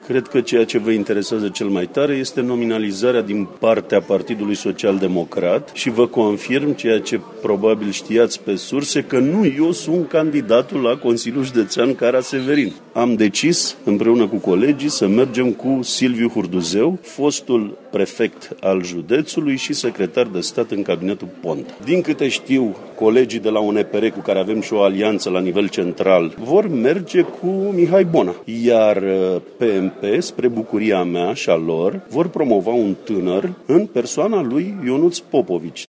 Cred că ceea ce vă interesează cel mai tare este nominalizarea din partea Partidului Social-Democrat și vă confirm ceea ce probabil știați pe surse, că nu eu sunt candidatul la Consiliul Județean Cara-Severin. Am decis împreună cu colegii să mergem cu Silviu Hurduzeu, fostul prefect al județului și secretar de stat în cabinetul Ponta. Din câte știu, colegii de la UNPR, cu care avem și o alianță la nivel central, vor merge cu Mihai Bona. Iar PMP, spre bucuria mea și a lor, vor promova un tânăr în persoana lui Ionuț Popovici.